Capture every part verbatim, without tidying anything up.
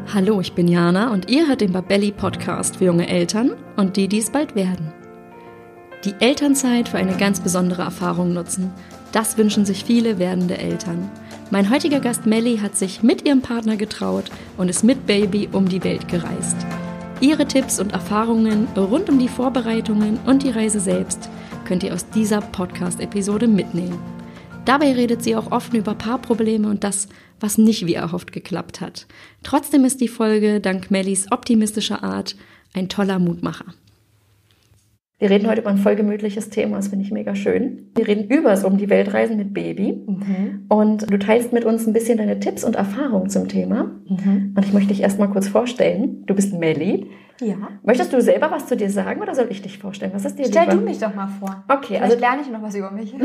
Hallo, ich bin Jana und ihr hört den Babelli Podcast für junge Eltern und die, die es bald werden. Die Elternzeit für eine ganz besondere Erfahrung nutzen. Das wünschen sich viele werdende Eltern. Mein heutiger Gast Melli hat sich mit ihrem Partner getraut und ist mit Baby um die Welt gereist. Ihre Tipps und Erfahrungen rund um die Vorbereitungen und die Reise selbst könnt ihr aus dieser Podcast-Episode mitnehmen. Dabei redet sie auch offen über Paarprobleme und das, was nicht wie erhofft geklappt hat. Trotzdem ist die Folge, dank Mellis optimistischer Art, ein toller Mutmacher. Wir reden heute über ein voll gemütliches Thema, das finde ich mega schön. Wir reden übers um die Weltreisen mit Baby. Mhm. Und du teilst mit uns ein bisschen deine Tipps und Erfahrungen zum Thema. Mhm. Und ich möchte dich erst mal kurz vorstellen. Du bist Melli. Ja. Möchtest du selber was zu dir sagen oder soll ich dich vorstellen? Was ist dir Stell lieber? du mich doch mal vor. Okay, Vielleicht also lerne ich noch was über mich.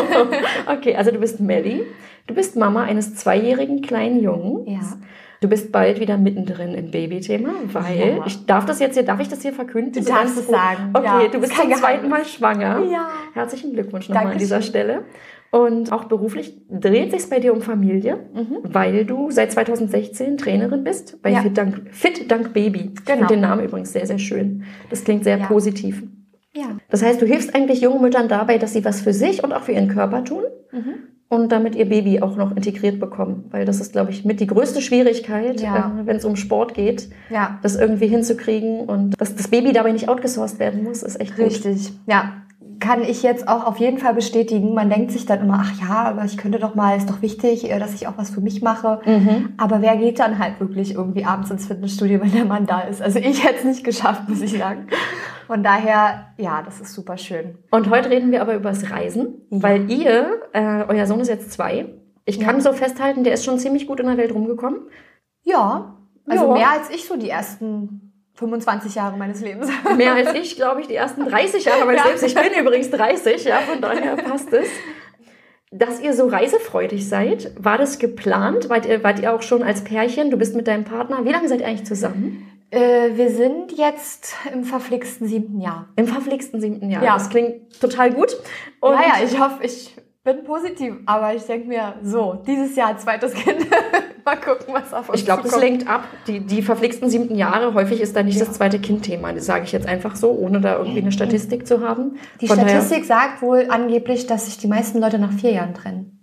Okay, also du bist Melli. Du bist Mama eines zweijährigen kleinen Jungen. Ja. Du bist bald wieder mittendrin im Babythema, weil Ja. ich darf das jetzt hier, darf ich das hier verkünden? Du darfst es sagen. Okay, Ja, du bist kein zum zweiten Mal Geheimnis. schwanger. Ja. Herzlichen Glückwunsch nochmal an Dankeschön. dieser Stelle. Und auch beruflich dreht sich bei dir um Familie, Mhm. weil du seit zweitausendsechzehn Trainerin bist bei Ja. Fit Dank, Fit Dank Baby. Ich Genau. finde den Namen übrigens sehr, sehr schön. Das klingt sehr Ja. positiv. Ja. Das heißt, du hilfst eigentlich jungen Müttern dabei, dass sie was für sich und auch für ihren Körper tun. Mhm. Und damit ihr Baby auch noch integriert bekommen. Weil das ist, glaube ich, mit die größte Schwierigkeit, Ja. äh, wenn es um Sport geht, Ja. das irgendwie hinzukriegen. Und dass das Baby dabei nicht outgesourced werden muss, ist echt gut. Richtig. Ja. Kann ich jetzt auch auf jeden Fall bestätigen. Man denkt sich dann immer, ach ja, aber ich könnte doch mal, ist doch wichtig, äh, dass ich auch was für mich mache. Mhm. Aber wer geht dann halt wirklich irgendwie abends ins Fitnessstudio, wenn der Mann da ist? Also ich hätte es nicht geschafft, muss ich sagen. Von daher, ja, das ist super schön. Und heute reden wir aber über das Reisen, Ja. weil ihr, äh, euer Sohn ist jetzt zwei. Ich kann Ja. so festhalten, der ist schon ziemlich gut in der Welt rumgekommen. Ja, also Ja. mehr als ich so die ersten fünfundzwanzig Jahre meines Lebens. Mehr als ich, glaube ich, die ersten dreißig Jahre meines Ja. Lebens. Ich bin übrigens dreißig, ja, von daher passt es. Dass ihr so reisefreudig seid, war das geplant? Wart ihr, wart ihr auch schon als Pärchen? Du bist mit deinem Partner. Wie lange seid ihr eigentlich zusammen? Äh, wir sind jetzt im verflixten siebten Jahr. Im verflixten siebten Jahr. Ja. Das klingt total gut. Und Naja, ich hoffe, ich bin positiv, aber ich denke mir, so, dieses Jahr zweites Kind. Mal gucken, was auf uns ich glaube, das zukommt. lenkt ab. Die, die verflixten siebten Jahre, häufig ist da nicht Ja. das zweite Kind-Thema. Das sage ich jetzt einfach so, ohne da irgendwie eine Statistik zu haben. Die Von daher- Statistik sagt wohl angeblich, dass sich die meisten Leute nach vier Jahren trennen.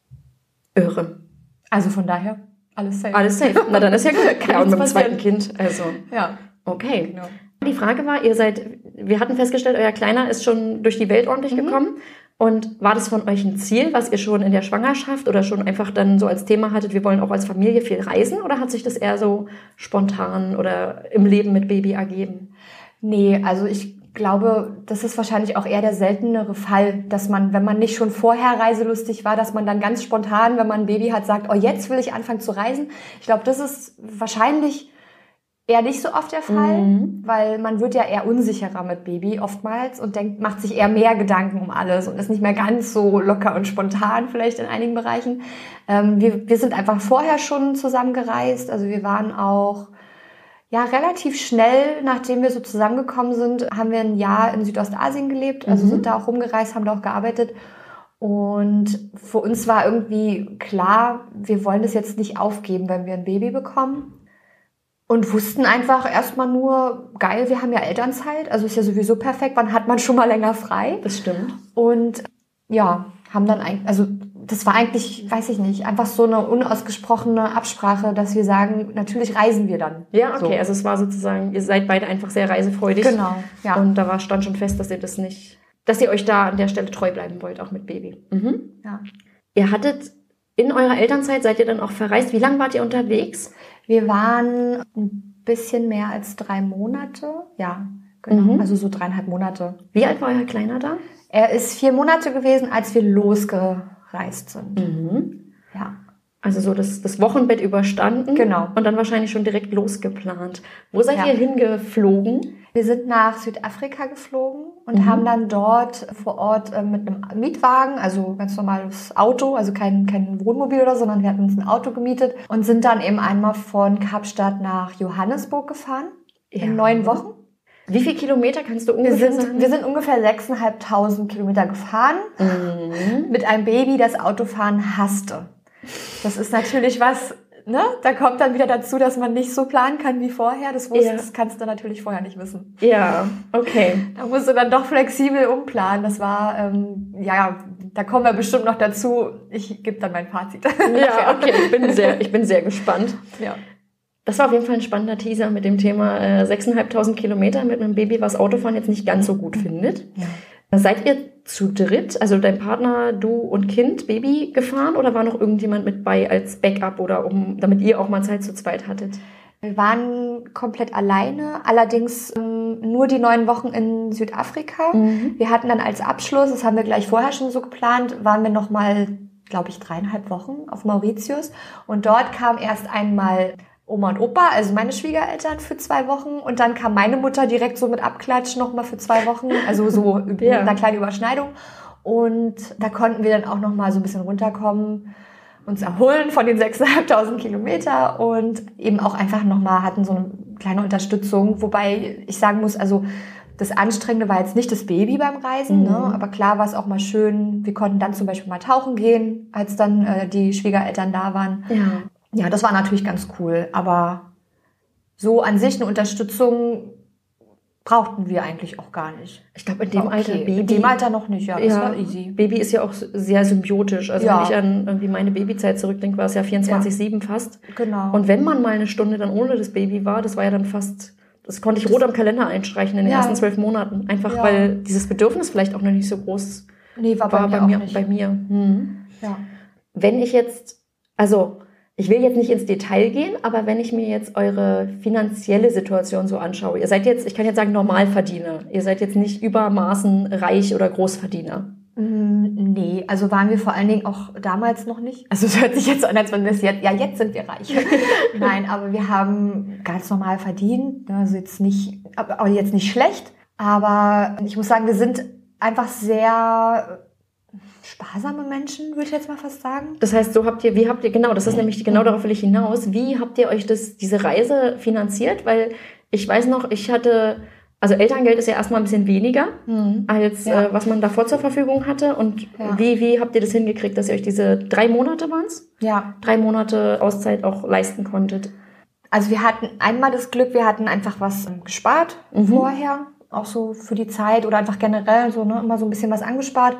Irre. Also von daher, alles safe. Alles safe. Na, dann ist ja gut. Kann Ja, und mit dem nichts zweiten passieren. Kind, also Ja, okay. genau. Die Frage war, ihr seid, wir hatten festgestellt, euer Kleiner ist schon durch die Welt ordentlich Mhm. gekommen. Und war das von euch ein Ziel, was ihr schon in der Schwangerschaft oder schon einfach dann so als Thema hattet, wir wollen auch als Familie viel reisen? Oder hat sich das eher so spontan oder im Leben mit Baby ergeben? Nee, also ich glaube, das ist wahrscheinlich auch eher der seltenere Fall, dass man, wenn man nicht schon vorher reiselustig war, dass man dann ganz spontan, wenn man ein Baby hat, sagt, oh, jetzt will ich anfangen zu reisen. Ich glaube, das ist wahrscheinlich eher nicht so oft der Fall, Mhm. weil man wird ja eher unsicherer mit Baby oftmals und denkt, macht sich eher mehr Gedanken um alles und ist nicht mehr ganz so locker und spontan vielleicht in einigen Bereichen. Ähm, wir, wir sind einfach vorher schon zusammengereist, also wir waren auch ja relativ schnell, nachdem wir so zusammengekommen sind, haben wir ein Jahr in Südostasien gelebt, also Mhm. sind da auch rumgereist, haben da auch gearbeitet. Und für uns war irgendwie klar, wir wollen das jetzt nicht aufgeben, wenn wir ein Baby bekommen. Und wussten einfach erstmal nur, geil, wir haben ja Elternzeit, also ist ja sowieso perfekt, wann hat man schon mal länger frei? Das stimmt. Und ja, haben dann eigentlich, also das war eigentlich, weiß ich nicht, einfach so eine unausgesprochene Absprache, dass wir sagen, natürlich reisen wir dann. Ja, okay. So. Also es war sozusagen, ihr seid beide einfach sehr reisefreudig. Genau, ja. Und da war, stand schon fest, dass ihr das nicht, dass ihr euch da an der Stelle treu bleiben wollt, auch mit Baby. Mhm. ja. Ihr hattet in eurer Elternzeit, seid ihr dann auch verreist? Wie lange wart ihr unterwegs? Wir waren ein bisschen mehr als drei Monate, ja, genau, Mhm. also so dreieinhalb Monate. Wie alt war euer Kleiner da? Er ist vier Monate gewesen, als wir losgereist sind. Mhm. Ja. Also so das, das Wochenbett überstanden. Genau. Und dann wahrscheinlich schon direkt losgeplant. Wo seid Ja. ihr hingeflogen? Wir sind nach Südafrika geflogen und Mhm. haben dann dort vor Ort äh, mit einem Mietwagen, also ganz normales Auto, also kein, kein Wohnmobil oder so, sondern wir hatten uns ein Auto gemietet und sind dann eben einmal von Kapstadt nach Johannesburg gefahren Ja. in neun Wochen. Wie viele Kilometer kannst du Wir ungefähr sind, sagen? wir sind ungefähr sechstausendfünfhundert Kilometer gefahren Mhm. mit einem Baby, das Autofahren hasste. Das ist natürlich was, ne, da kommt dann wieder dazu, dass man nicht so planen kann wie vorher. Das, wusst, Ja. das kannst du natürlich vorher nicht wissen. Ja, okay. Da musst du dann doch flexibel umplanen. Das war, ähm, ja, da kommen wir bestimmt noch dazu. Ich gebe dann mein Fazit. Ja, okay, ich bin sehr, ich bin sehr gespannt. Ja. Das war auf jeden Fall ein spannender Teaser mit dem Thema äh, sechstausendfünfhundert Kilometer mit einem Baby, was Autofahren jetzt nicht ganz so gut findet. Ja. Seid ihr zu dritt, also dein Partner, du und Kind, Baby gefahren oder war noch irgendjemand mit bei als Backup oder um, damit ihr auch mal Zeit zu zweit hattet? Wir waren komplett alleine, allerdings ähm, nur die neun Wochen in Südafrika. Mhm. Wir hatten dann als Abschluss, das haben wir gleich vorher schon so geplant, waren wir nochmal, glaube ich, dreieinhalb Wochen auf Mauritius. Und dort kam erst einmal Oma und Opa, also meine Schwiegereltern für zwei Wochen. Und dann kam meine Mutter direkt so mit Abklatsch nochmal für zwei Wochen, also so mit ja. einer kleinen Überschneidung. Und da konnten wir dann auch nochmal so ein bisschen runterkommen, uns erholen von den sechstausendfünfhundert Kilometer und eben auch einfach nochmal hatten so eine kleine Unterstützung. Wobei ich sagen muss, also das Anstrengende war jetzt nicht das Baby beim Reisen, mhm. ne? Aber klar war es auch mal schön. Wir konnten dann zum Beispiel mal tauchen gehen, als dann äh, die Schwiegereltern da waren. Ja. Ja, das war natürlich ganz cool, aber so an sich eine Unterstützung brauchten wir eigentlich auch gar nicht. Ich glaube, in dem okay. Alter Baby... In dem Alter noch nicht, ja, das ja, war easy. Baby ist ja auch sehr symbiotisch. Also ja. wenn ich an irgendwie meine Babyzeit zurückdenke, war es ja vierundzwanzig sieben ja. fast. Genau. Und wenn man mal eine Stunde dann ohne das Baby war, das war ja dann fast... Das konnte ich rot am Kalender einstreichen in den ja. ersten zwölf Monaten. Einfach, ja. weil dieses Bedürfnis vielleicht auch noch nicht so groß nee, war, bei war mir. Bei mir, nicht. Bei mir. Hm. Ja. Wenn ich jetzt... Also... Ich will jetzt nicht ins Detail gehen, aber wenn ich mir jetzt eure finanzielle Situation so anschaue, ihr seid jetzt, ich kann jetzt sagen, Normalverdiener. Ihr seid jetzt nicht übermaßen reich oder Großverdiener. Nee, also waren wir vor allen Dingen auch damals noch nicht. Also es hört sich jetzt so an, als wenn wir es jetzt, ja, jetzt sind wir reich. Nein, aber wir haben ganz normal verdient. Also jetzt nicht, aber jetzt nicht schlecht. Aber ich muss sagen, wir sind einfach sehr sparsame Menschen, würde ich jetzt mal fast sagen. Das heißt, so habt ihr, wie habt ihr, genau, das ist nämlich, genau darauf will ich hinaus, wie habt ihr euch das, diese Reise finanziert? Weil ich weiß noch, ich hatte, also Elterngeld ist ja erstmal ein bisschen weniger, mhm. als ja. äh, was man davor zur Verfügung hatte. Und ja. wie, wie habt ihr das hingekriegt, dass ihr euch diese drei Monate waren's? Ja. Drei Monate Auszeit auch leisten konntet? Also wir hatten einmal das Glück, wir hatten einfach was gespart mhm. vorher, auch so für die Zeit oder einfach generell so, ne, immer so ein bisschen was angespart.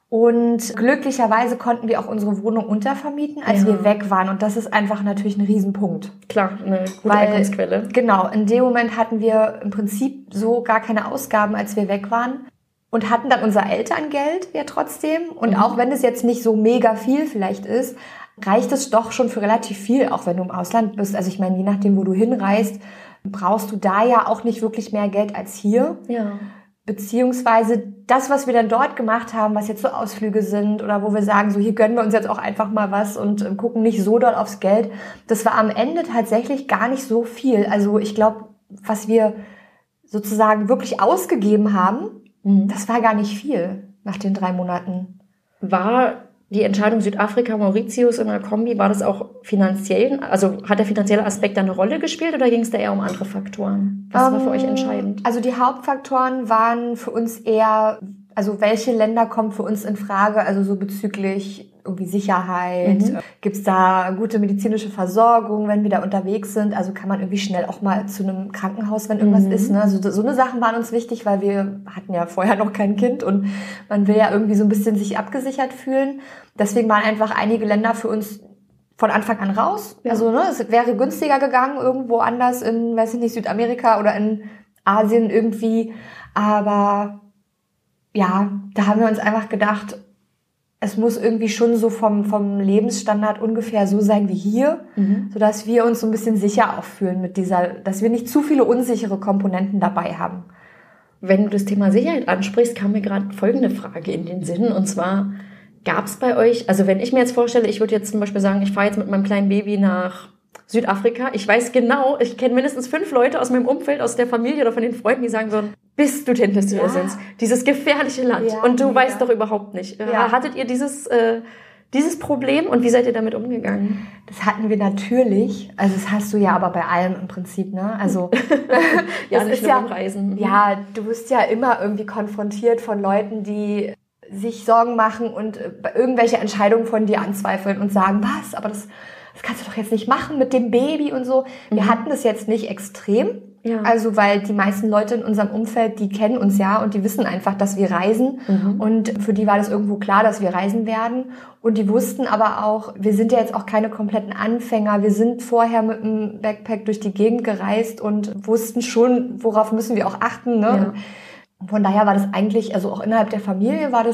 Und glücklicherweise konnten wir auch unsere Wohnung untervermieten, als ja. wir weg waren. Und das ist einfach natürlich ein Riesenpunkt. Klar, eine gute Weil, Einkommensquelle. Genau, in dem Moment hatten wir im Prinzip so gar keine Ausgaben, als wir weg waren. Und hatten dann unser Elterngeld ja trotzdem. Und mhm. auch wenn es jetzt nicht so mega viel vielleicht ist, reicht es doch schon für relativ viel, auch wenn du im Ausland bist. Also ich meine, je nachdem, wo du hinreist, brauchst du da ja auch nicht wirklich mehr Geld als hier. Ja. Beziehungsweise das, was wir dann dort gemacht haben, was jetzt so Ausflüge sind oder wo wir sagen, so hier gönnen wir uns jetzt auch einfach mal was und äh, gucken nicht so doll aufs Geld, das war am Ende tatsächlich gar nicht so viel. Also ich glaube, was wir sozusagen wirklich ausgegeben haben, mhm. das war gar nicht viel nach den drei Monaten. War die Entscheidung Südafrika, Mauritius in einer Kombi, war das auch finanziell, also hat der finanzielle Aspekt da eine Rolle gespielt oder ging es da eher um andere Faktoren? Was um, war für euch entscheidend? Also die Hauptfaktoren waren für uns eher, also welche Länder kommen für uns in Frage, also so bezüglich irgendwie Sicherheit, mhm. gibt's da gute medizinische Versorgung, wenn wir da unterwegs sind, also kann man irgendwie schnell auch mal zu einem Krankenhaus, wenn irgendwas mhm. ist, ne? Also so eine Sachen waren uns wichtig, weil wir hatten ja vorher noch kein Kind und man will ja irgendwie so ein bisschen sich abgesichert fühlen. Deswegen waren einfach einige Länder für uns von Anfang an raus. Ja. Also ne, es wäre günstiger gegangen irgendwo anders in, weiß ich nicht, Südamerika oder in Asien irgendwie, aber ja, da haben wir uns einfach gedacht, es muss irgendwie schon so vom, vom Lebensstandard ungefähr so sein wie hier, mhm. sodass wir uns so ein bisschen sicher auch fühlen mit dieser, dass wir nicht zu viele unsichere Komponenten dabei haben. Wenn du das Thema Sicherheit ansprichst, kam mir gerade folgende Frage in den Sinn, und zwar, gab es bei euch, also wenn ich mir jetzt vorstelle, ich würde jetzt zum Beispiel sagen, ich fahre jetzt mit meinem kleinen Baby nach Südafrika, ich weiß genau, ich kenne mindestens fünf Leute aus meinem Umfeld, aus der Familie oder von den Freunden, die sagen würden, bist du denn, dass du ja. da sitzt? Dieses gefährliche Land. Ja, und du ja. weißt doch überhaupt nicht. Ja. Hattet ihr dieses, äh, dieses Problem und wie seid ihr damit umgegangen? Das hatten wir natürlich. Also das hast du ja aber bei allem im Prinzip, ne? Also ja, das nicht ist nur ja, beim Reisen. Ja, du bist ja immer irgendwie konfrontiert von Leuten, die sich Sorgen machen und irgendwelche Entscheidungen von dir anzweifeln und sagen, was? Aber das das kannst du doch jetzt nicht machen mit dem Baby und so. Wir mhm. hatten das jetzt nicht extrem. Ja. Also, weil die meisten Leute in unserem Umfeld, die kennen uns ja und die wissen einfach, dass wir reisen. Mhm. Und für die war das irgendwo klar, dass wir reisen werden. Und die wussten aber auch, wir sind ja jetzt auch keine kompletten Anfänger. Wir sind vorher mit einem Backpack durch die Gegend gereist und wussten schon, worauf müssen wir auch achten, ne? Ja. Von daher war das eigentlich, also auch innerhalb der Familie war das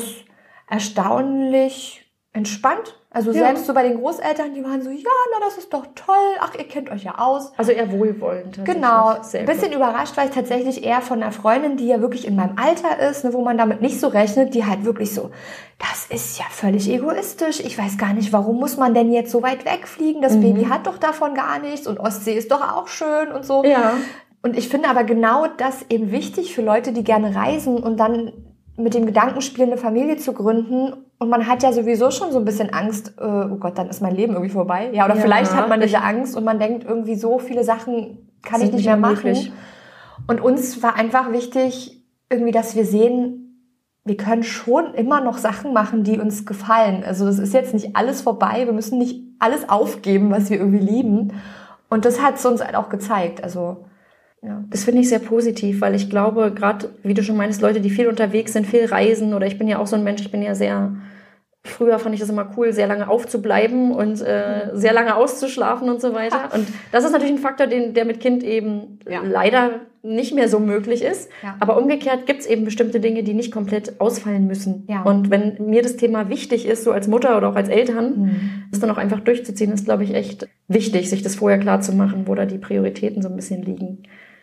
erstaunlich entspannt. Also ja. selbst so bei den Großeltern, die waren so, ja, na, das ist doch toll. Ach, ihr kennt euch ja aus. Also eher wohlwollend. Genau. Ein bisschen überrascht war ich tatsächlich eher von einer Freundin, die ja wirklich in meinem Alter ist, ne, wo man damit nicht so rechnet, die halt wirklich so, das ist ja völlig egoistisch. Ich weiß gar nicht, warum muss man denn jetzt so weit wegfliegen? Das mhm. Baby hat doch davon gar nichts und Ostsee ist doch auch schön und so. Ja. Und ich finde aber genau das eben wichtig für Leute, die gerne reisen und dann mit dem Gedanken spielen, eine Familie zu gründen. Und man hat ja sowieso schon so ein bisschen Angst, äh, oh Gott, dann ist mein Leben irgendwie vorbei. Ja, oder ja, vielleicht hat man diese Angst und man denkt irgendwie, so viele Sachen kann ich nicht mehr machen. Möglich. Und uns war einfach wichtig, irgendwie, dass wir sehen, wir können schon immer noch Sachen machen, die uns gefallen. Also das ist jetzt nicht alles vorbei. Wir müssen nicht alles aufgeben, was wir irgendwie lieben. Und das hat es uns halt auch gezeigt. Also ja. Das finde ich sehr positiv, weil ich glaube, gerade, wie du schon meinst, Leute, die viel unterwegs sind, viel reisen, oder ich bin ja auch so ein Mensch, ich bin ja sehr, früher fand ich das immer cool, sehr lange aufzubleiben und äh, sehr lange auszuschlafen und so weiter. Und das ist natürlich ein Faktor, den, der mit Kind eben ja. leider nicht mehr so möglich ist. Ja. Aber umgekehrt gibt es eben bestimmte Dinge, die nicht komplett ausfallen müssen. Ja. Und wenn mir das Thema wichtig ist, so als Mutter oder auch als Eltern, mhm. das dann auch einfach durchzuziehen, ist, glaube ich, echt wichtig, sich das vorher klar zu machen, wo da die Prioritäten so ein bisschen liegen.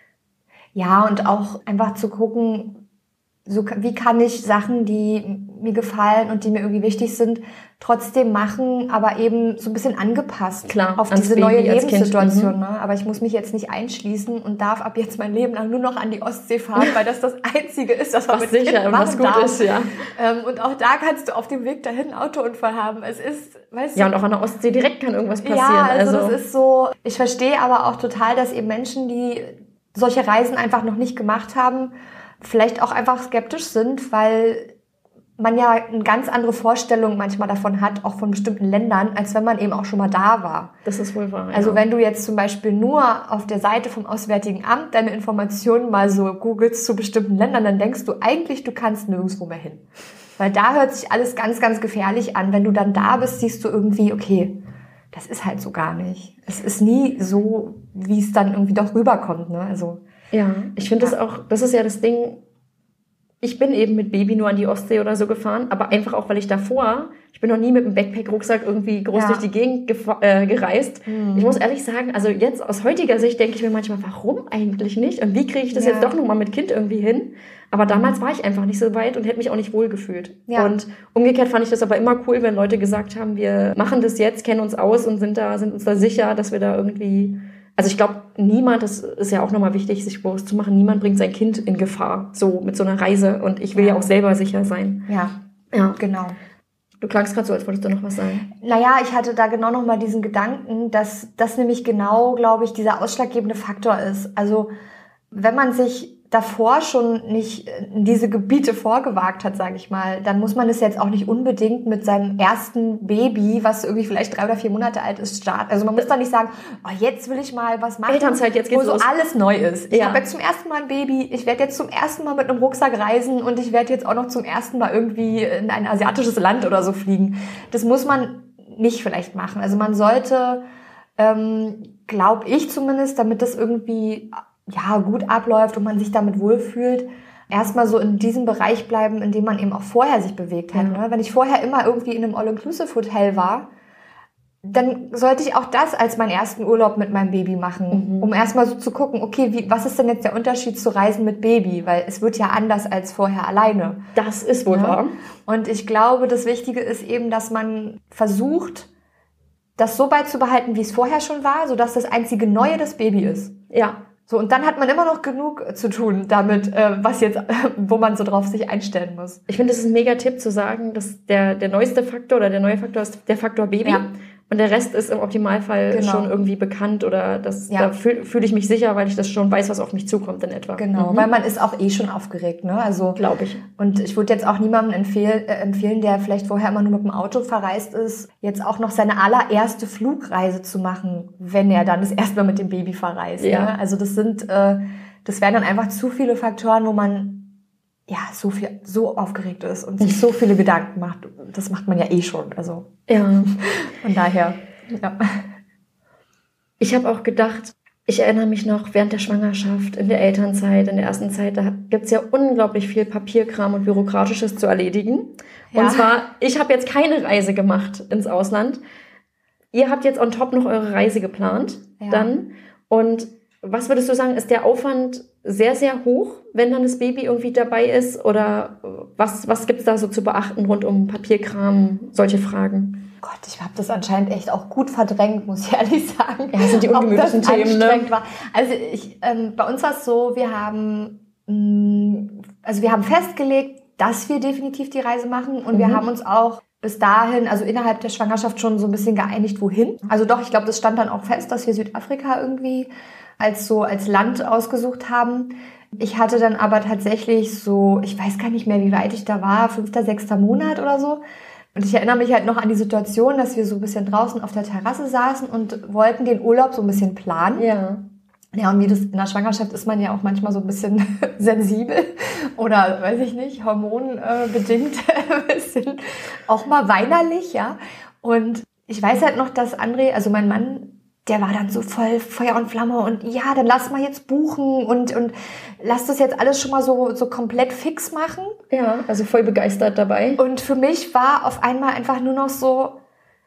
Ja, und auch einfach zu gucken, so wie kann ich Sachen, die mir gefallen und die mir irgendwie wichtig sind, trotzdem machen, aber eben so ein bisschen angepasst. Klar, auf diese Baby, neue Lebenssituation. Mhm. Ne? Aber ich muss mich jetzt nicht einschließen und darf ab jetzt mein Leben lang nur noch an die Ostsee fahren, weil das das Einzige ist, was man mit sicher Kind machen was gut darf. Ist, ja. Ähm, und auch da kannst du auf dem Weg dahin einen Autounfall haben. Es ist, weißt du, ja, und auch an der Ostsee direkt kann irgendwas passieren. Ja, also, also das ist so. Ich verstehe aber auch total, dass eben Menschen, die solche Reisen einfach noch nicht gemacht haben, vielleicht auch einfach skeptisch sind, weil man ja eine ganz andere Vorstellung manchmal davon hat, auch von bestimmten Ländern, als wenn man eben auch schon mal da war. Das ist wohl wahr, ja. Also wenn du jetzt zum Beispiel nur auf der Seite vom Auswärtigen Amt deine Informationen mal so googelst zu bestimmten Ländern, dann denkst du eigentlich, du kannst nirgendwo mehr hin. Weil da hört sich alles ganz, ganz gefährlich an. Wenn du dann da bist, siehst du irgendwie, okay, das ist halt so gar nicht. Es ist nie so, wie es dann irgendwie doch rüberkommt, ne? Also ja, ich finde ja. das auch, das ist ja das Ding, ich bin eben mit Baby nur an die Ostsee oder so gefahren, aber einfach auch, weil ich davor, ich bin noch nie mit einem Backpack-Rucksack irgendwie groß ja. durch die Gegend gef- äh, gereist. Mhm. Ich muss ehrlich sagen, also jetzt aus heutiger Sicht denke ich mir manchmal, warum eigentlich nicht? Und wie kriege ich das ja. jetzt doch nochmal mit Kind irgendwie hin? Aber damals war ich einfach nicht so weit und hätte mich auch nicht wohl gefühlt. Ja. Und umgekehrt fand ich das aber immer cool, wenn Leute gesagt haben, wir machen das jetzt, kennen uns aus und sind da, sind uns da sicher, dass wir da irgendwie... Also ich glaube, niemand, das ist ja auch nochmal wichtig, sich bewusst zu machen, niemand bringt sein Kind in Gefahr, so mit so einer Reise. Und ich will ja, ja auch selber sicher sein. Ja, ja, genau. Du klangst gerade so, als wolltest du noch was sagen. Naja, ich hatte da genau nochmal diesen Gedanken, dass das nämlich genau, glaube ich, dieser ausschlaggebende Faktor ist. Also wenn man sich davor schon nicht in diese Gebiete vorgewagt hat, sage ich mal, dann muss man es jetzt auch nicht unbedingt mit seinem ersten Baby, was irgendwie vielleicht drei oder vier Monate alt ist, starten. Also man muss da nicht sagen, oh, jetzt will ich mal was machen, Elternzeit, jetzt geht's wo so los. Alles neu ist. Ich ja. habe jetzt zum ersten Mal ein Baby, ich werde jetzt zum ersten Mal mit einem Rucksack reisen und ich werde jetzt auch noch zum ersten Mal irgendwie in ein asiatisches Land oder so fliegen. Das muss man nicht vielleicht machen. Also man sollte, ähm, glaube ich zumindest, damit das irgendwie ja gut abläuft und man sich damit wohlfühlt, erstmal so in diesem Bereich bleiben, in dem man eben auch vorher sich bewegt hat. Ja. Ne? Wenn ich vorher immer irgendwie in einem All-Inclusive-Hotel war, dann sollte ich auch das als meinen ersten Urlaub mit meinem Baby machen, mhm. um erstmal so zu gucken, okay, wie, was ist denn jetzt der Unterschied zu Reisen mit Baby? Weil es wird ja anders als vorher alleine. Das ist wohl ja? wahr. Und ich glaube, das Wichtige ist eben, dass man versucht, das so beizubehalten, wie es vorher schon war, sodass das einzige Neue das Baby ist. Ja. So, und dann hat man immer noch genug zu tun damit, äh, was jetzt, äh, wo man so drauf sich einstellen muss. Ich finde, das ist ein mega Tipp zu sagen, dass der, der neueste Faktor oder der neue Faktor ist der Faktor Baby. Ja. Und der Rest ist im Optimalfall genau. schon irgendwie bekannt oder das, ja. da fühle fühl ich mich sicher, weil ich das schon weiß, was auf mich zukommt in etwa. Genau, mhm. weil man ist auch eh schon aufgeregt, ne? Also glaube ich. Und ich würde jetzt auch niemandem empfehlen, äh, empfehlen, der vielleicht vorher immer nur mit dem Auto verreist ist, jetzt auch noch seine allererste Flugreise zu machen, wenn er dann das erste Mal mit dem Baby verreist. Ja. Ne? Also das sind, äh, das wären dann einfach zu viele Faktoren, wo man ja so viel so aufgeregt ist und sich so viele Gedanken macht. Das macht man ja eh schon. Also ja. Von daher, ja. Ich habe auch gedacht, ich erinnere mich noch während der Schwangerschaft, in der Elternzeit, in der ersten Zeit, da gibt's ja unglaublich viel Papierkram und Bürokratisches zu erledigen. Ja. Und zwar, ich habe jetzt keine Reise gemacht ins Ausland. Ihr habt jetzt on top noch eure Reise geplant, ja. dann. Und was würdest du sagen, ist der Aufwand sehr, sehr hoch, wenn dann das Baby irgendwie dabei ist? Oder was, was gibt's da so zu beachten rund um Papierkram, solche Fragen? Gott, ich habe das anscheinend echt auch gut verdrängt, muss ich ehrlich sagen. Ja, das sind die ungemütlichen Themen, ne? War. Also ich, ähm, bei uns war es so, wir haben, mh, also wir haben festgelegt, dass wir definitiv die Reise machen und mhm. wir haben uns auch bis dahin, also innerhalb der Schwangerschaft schon so ein bisschen geeinigt, wohin. Also doch, ich glaube, das stand dann auch fest, dass wir Südafrika irgendwie als so als Land ausgesucht haben. Ich hatte dann aber tatsächlich so, ich weiß gar nicht mehr, wie weit ich da war, fünfter, sechster Monat oder so. Und ich erinnere mich halt noch an die Situation, dass wir so ein bisschen draußen auf der Terrasse saßen und wollten den Urlaub so ein bisschen planen. Ja. Ja, und wie das in der Schwangerschaft ist man ja auch manchmal so ein bisschen sensibel oder, weiß ich nicht, hormonbedingt ein bisschen auch mal weinerlich, ja. Und ich weiß halt noch, dass André, also mein Mann, der war dann so voll Feuer und Flamme und ja, dann lass mal jetzt buchen und, und lass das jetzt alles schon mal so, so komplett fix machen. Ja, also voll begeistert dabei. Und für mich war auf einmal einfach nur noch so,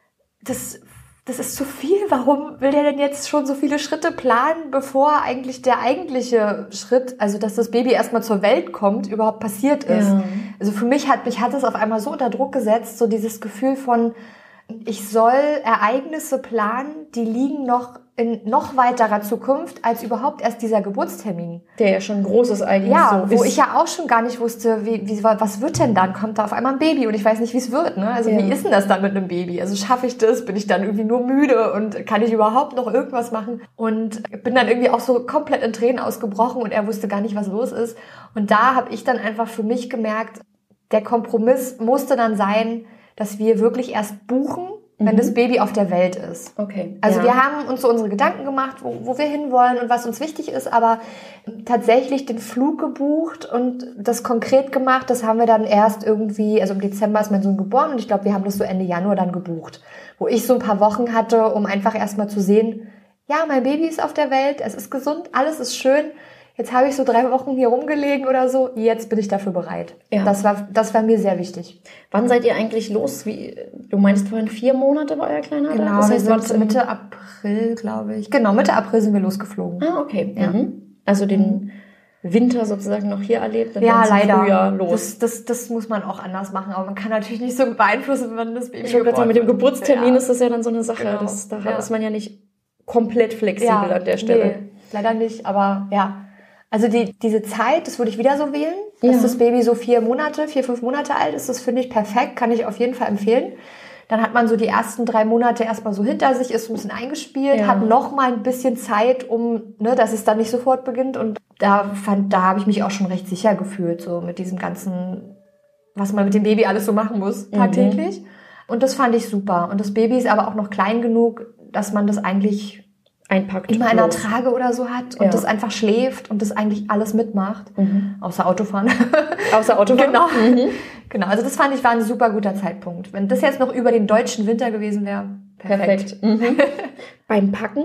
das, das ist zu viel. Warum will der denn jetzt schon so viele Schritte planen, bevor eigentlich der eigentliche Schritt, also dass das Baby erstmal zur Welt kommt, überhaupt passiert ist? Ja. Also für mich hat mich hat es auf einmal so unter Druck gesetzt, so dieses Gefühl von, ich soll Ereignisse planen, die liegen noch in noch weiterer Zukunft als überhaupt erst dieser Geburtstermin. Der ja schon groß ist eigentlich. Ja, so wo ich ja auch schon gar nicht wusste, wie, wie was wird denn dann? Kommt da auf einmal ein Baby und ich weiß nicht, wie es wird. Ne? Also ja. Wie ist denn das dann mit einem Baby? Also schaffe ich das? Bin ich dann irgendwie nur müde und kann ich überhaupt noch irgendwas machen? Und bin dann irgendwie auch so komplett in Tränen ausgebrochen und er wusste gar nicht, was los ist. Und da habe ich dann einfach für mich gemerkt, der Kompromiss musste dann sein, dass wir wirklich erst buchen, wenn mhm. das Baby auf der Welt ist. Okay. Also ja. wir haben uns so unsere Gedanken gemacht, wo, wo wir hinwollen und was uns wichtig ist, aber tatsächlich den Flug gebucht und das konkret gemacht, das haben wir dann erst irgendwie, also im Dezember ist mein Sohn geboren und ich glaube, wir haben das so Ende Januar dann gebucht, wo ich so ein paar Wochen hatte, um einfach erstmal zu sehen, ja, mein Baby ist auf der Welt, es ist gesund, alles ist schön. Jetzt habe ich so drei Wochen hier rumgelegen oder so. Jetzt bin ich dafür bereit. Ja. Das war, das war mir sehr wichtig. Wann seid ihr eigentlich los? Wie, du meinst vorhin vier Monate war euer Kleiner? Genau, das heißt, wir sind Mitte April, glaube ich. Genau, Mitte April sind wir losgeflogen. Ah, okay. Ja. Mhm. Also den Winter sozusagen noch hier erlebt? Dann ja, leider. Frühjahr los. Das, das, das muss man auch anders machen. Aber man kann natürlich nicht so beeinflussen, wenn das Baby Ich wollte gerade sagen, mit dem Geburtstermin ja. ist das ja dann so eine Sache. Genau. Das, da ja. ist man ja nicht komplett flexibel ja, an der Stelle. Nee, leider nicht, aber ja. Also die, diese Zeit, das würde ich wieder so wählen, dass ja. das Baby so vier Monate, vier, fünf Monate alt ist. Das finde ich perfekt, kann ich auf jeden Fall empfehlen. Dann hat man so die ersten drei Monate erstmal so hinter sich, ist so ein bisschen eingespielt, ja. hat noch mal ein bisschen Zeit, um, ne, dass es dann nicht sofort beginnt. Und da fand, da habe ich mich auch schon recht sicher gefühlt, so mit diesem ganzen, was man mit dem Baby alles so machen muss, tagtäglich. Mhm. Und das fand ich super. Und das Baby ist aber auch noch klein genug, dass man das eigentlich einpackt. Immer in einer Trage oder so hat und ja. das einfach schläft und das eigentlich alles mitmacht. Mhm. Außer Autofahren. Außer Autofahren? Genau. Mhm. Genau. Also das fand ich war ein super guter Zeitpunkt. Wenn das jetzt noch über den deutschen Winter gewesen wäre, perfekt. perfekt. Mhm. Beim Packen?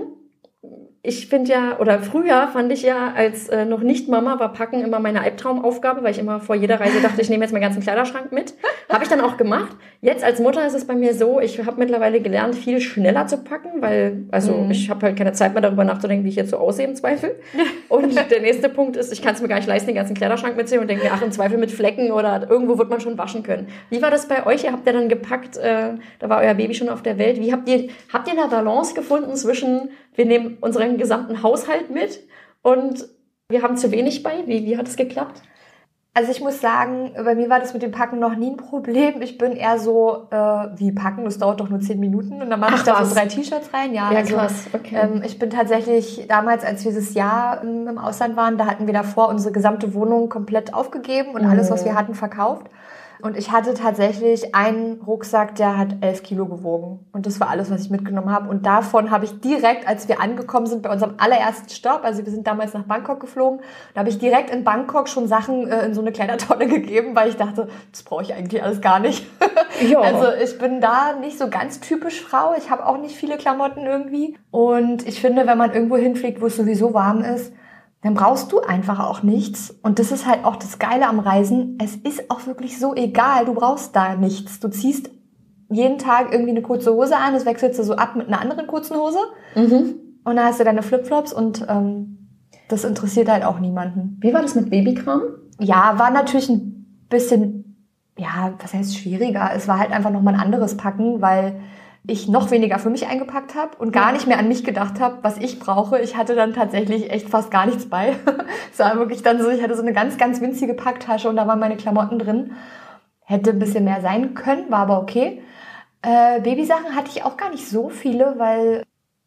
Ich finde ja, oder früher fand ich ja, als äh, noch nicht Mama war Packen immer meine Albtraumaufgabe, weil ich immer vor jeder Reise dachte, ich nehme jetzt meinen ganzen Kleiderschrank mit. Habe ich dann auch gemacht. Jetzt als Mutter ist es bei mir so, ich habe mittlerweile gelernt, viel schneller zu packen, weil also mhm. ich habe halt keine Zeit mehr darüber nachzudenken, wie ich jetzt so aussehe im Zweifel. Und der nächste Punkt ist, ich kann es mir gar nicht leisten, den ganzen Kleiderschrank mitzunehmen und denke mir, ach, im Zweifel mit Flecken oder irgendwo wird man schon waschen können. Wie war das bei euch? Ihr habt ja dann gepackt, äh, da war euer Baby schon auf der Welt. Wie habt ihr, habt ihr eine Balance gefunden zwischen, wir nehmen unseren gesamten Haushalt mit und wir haben zu wenig bei? Wie, wie hat es geklappt? Also ich muss sagen, bei mir war das mit dem Packen noch nie ein Problem. Ich bin eher so, äh, wie packen, das dauert doch nur zehn Minuten und dann mache ich da so drei T-Shirts rein. Ja, ja also, krass, okay. Ähm, ich bin tatsächlich, damals, als wir dieses Jahr ähm, im Ausland waren, da hatten wir davor unsere gesamte Wohnung komplett aufgegeben und alles, was wir hatten, verkauft. Und ich hatte tatsächlich einen Rucksack, der hat elf Kilo gewogen. Und das war alles, was ich mitgenommen habe. Und davon habe ich direkt, als wir angekommen sind bei unserem allerersten Stopp, also wir sind damals nach Bangkok geflogen, da habe ich direkt in Bangkok schon Sachen äh, in so eine Kleidertonne gegeben, weil ich dachte, das brauche ich eigentlich alles gar nicht. Ja. Also ich bin da nicht so ganz typisch Frau. Ich habe auch nicht viele Klamotten irgendwie. Und ich finde, wenn man irgendwo hinfliegt, wo es sowieso warm ist, dann brauchst du einfach auch nichts. Und das ist halt auch das Geile am Reisen. Es ist auch wirklich so egal. Du brauchst da nichts. Du ziehst jeden Tag irgendwie eine kurze Hose an. Das wechselst du so ab mit einer anderen kurzen Hose. Mhm. Und dann hast du deine Flipflops und ähm, das interessiert halt auch niemanden. Wie war das mit Babykram? Ja, war natürlich ein bisschen, ja, was heißt schwieriger? Es war halt einfach nochmal ein anderes Packen, weil ich noch weniger für mich eingepackt habe und gar nicht mehr an mich gedacht habe, was ich brauche. Ich hatte dann tatsächlich echt fast gar nichts bei. Es war wirklich dann so, ich hatte so eine ganz, ganz winzige Packtasche und da waren meine Klamotten drin. Hätte ein bisschen mehr sein können, war aber okay. Äh, Babysachen hatte ich auch gar nicht so viele, weil,